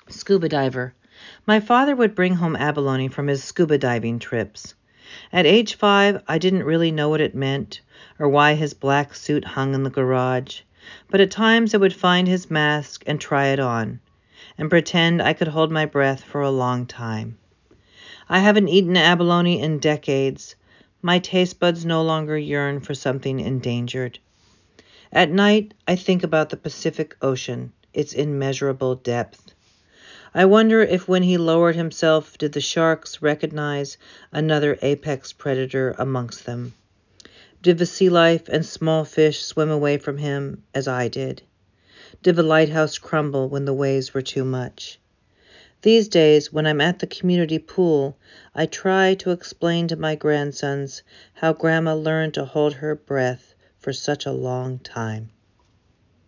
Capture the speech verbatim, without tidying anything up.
Scuba diver. My father would bring home abalone from his scuba diving trips. At age five, I didn't really know what it meant or why his black suit hung in the garage, but at times I would find his mask and try it on and pretend I could hold my breath for a long time. I haven't eaten abalone in decades. My taste buds no longer yearn for something endangered. At night, I think about the Pacific Ocean, its immeasurable depth. I wonder if when he lowered himself, did the sharks recognize another apex predator amongst them? Did the sea life and small fish swim away from him as I did? Did the lighthouse crumble when the waves were too much? These days, when I'm at the community pool, I try to explain to my grandsons how Grandma learned to hold her breath for such a long time.